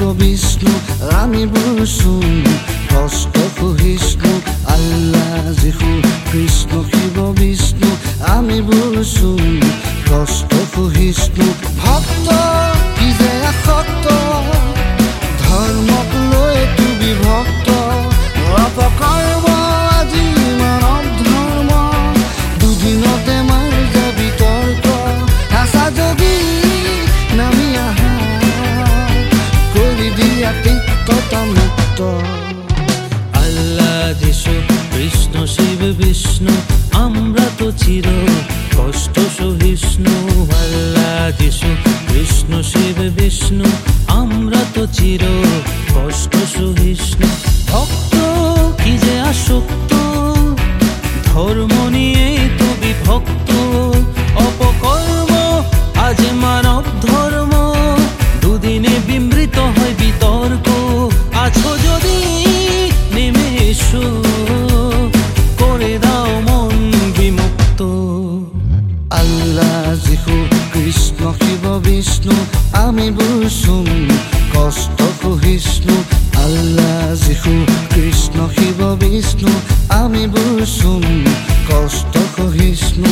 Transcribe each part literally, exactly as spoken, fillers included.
বিষ্ণু আমি বুঝছো কষ্ট সহিষ্ণু আল্লাহ যীশু কৃষ্ণ শিৱ বিষ্ণু আমি বুঝছো কষ্ট সহিষ্ণু ভক্ত কি যে আসক্ত ধৰ্মক লৈ তু বিভক্ত অপকৰ্ম আজি মানৱ ধৰ্ম দুদিনতে মাৰ যাবি তৰ্ক আশা যদি নামি আহা কৰি দিয়া তিক্ততা মুক্ত আল্লাহ যীশু কৃষ্ণ শিব বিষ্ণু আমরা তো চির কষ্ট সহিষ্ণু আল্লাহ যীশু কৃষ্ণ শিব বিষ্ণু আমরা তো চির কষ্ট সহিষ্ণু ভক্ত কি যে আসক্ত ধর্ম নিয়ে তো বিভক্ত অপকর্ম আজ মানব ধর্ম দুদিনে বিমৃত হয় বিতর্ক আছো যদি নেমে এসো করে দাও মন বিমুক্ত আল্লাহ যীশু কৃষ্ণ শিৱ বিষ্ণু আমি বুঝছো কষ্ট সহিষ্ণু আল্লাহ যীশু কৃষ্ণ শিৱ বিষ্ণু আমি বুঝছো কষ্ট সহিষ্ণু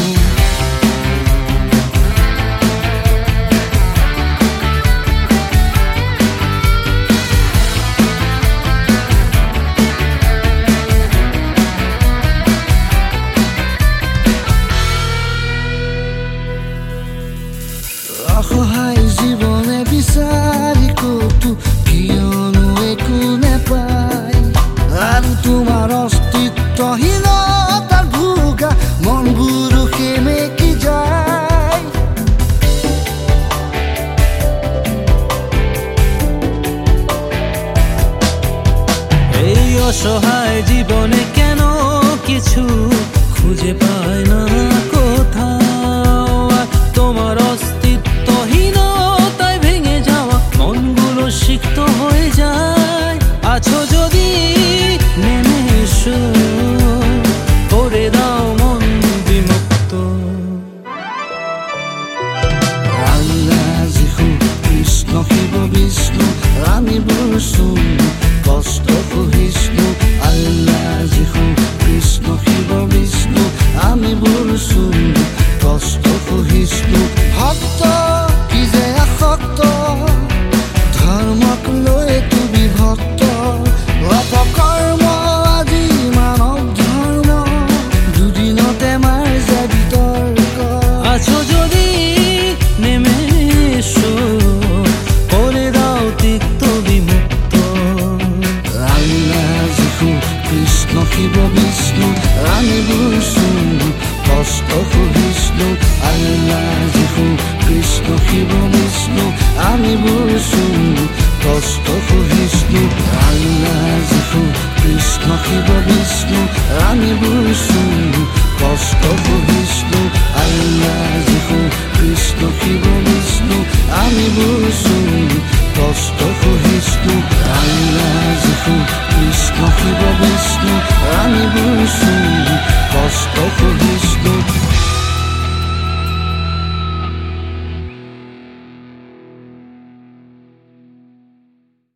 অসহায় জীৱনে বিচাৰি কতো কিয়নো একো নেপায় আৰু তোমাৰ অস্তিত্বহীনতাৰ ভোগা মনবোৰো সেমেকি যায় এই অসহায় জীবনে কেন কিছু খুঁজে পায় না কোথাও তোমার অস্তিত্বহীনতায় ভেঙে যাওয়া মনগুলো সিক্ত হয়ে যায় আছো যদি নেমে এসো করে দাও মন বিমুক্ত আল্লাহ যীশু কৃষ্ণ শিৱ বিষ্ণু আমি বুঝছো কষ্ট সহিষ্ণু আল্লাহ যীশু কৃষ্ণ শিৱ বিষ্ণু আমি বুঝছো কষ্ট সহিষ্ণু ভক্ত কি যে আসক্ত ধৰ্মক লৈ তু বিভক্ত অপকৰ্ম আজি মানৱ ধৰ্ম দুদিনতে মাৰ যাবি তৰ্ক আছো যদি নেমে এসো করে দাও তিক্ত বিমুক্ত আল্লাহ যীশু কৃষ্ণ শিৱ বিষ্ণু আমি বুঝছো কষ্ট সহিষ্ণু আল্লাহ যীশু কৃষ্ণ শিৱ বিষ্ণু আমি বুঝছো কষ্ট সহিষ্ণু আল্লাহ যীশু কৃষ্ণ শিৱ বিষ্ণু আমি বুঝছো কষ্ট সহিষ্ণু আল্লাহ যীশু কৃষ্ণ শিৱ বিষ্ণু আমি বুঝছো কষ্ট সহিষ্ণু আল্লাহ যীশু কৃষ্ণ শিৱ বিষ্ণু আমি বুঝছো